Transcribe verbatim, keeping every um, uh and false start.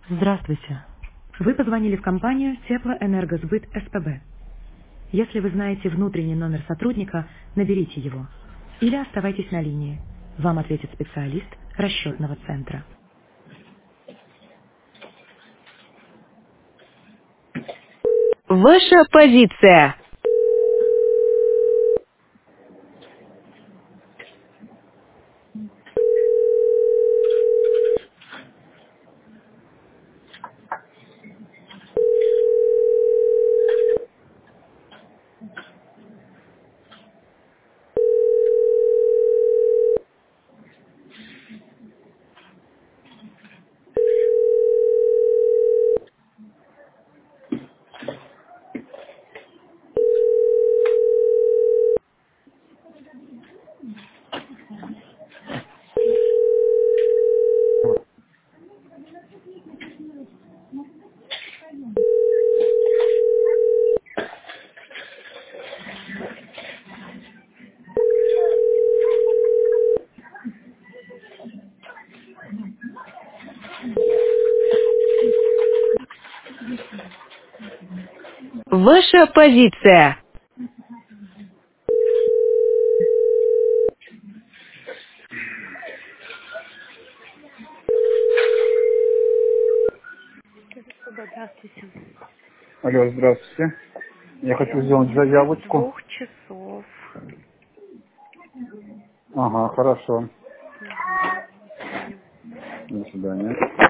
Здравствуйте. Вы позвонили в компанию Теплоэнергосбыт СПБ. Если вы знаете внутренний номер сотрудника, наберите его. Или оставайтесь на линии. Вам ответит специалист расчетного центра. Ваша позиция. Ваша позиция. Здравствуйте. Алло, здравствуйте. Я хочу сделать С заявочку. двух часов. Ага, хорошо. Мгм. До свидания. До свидания.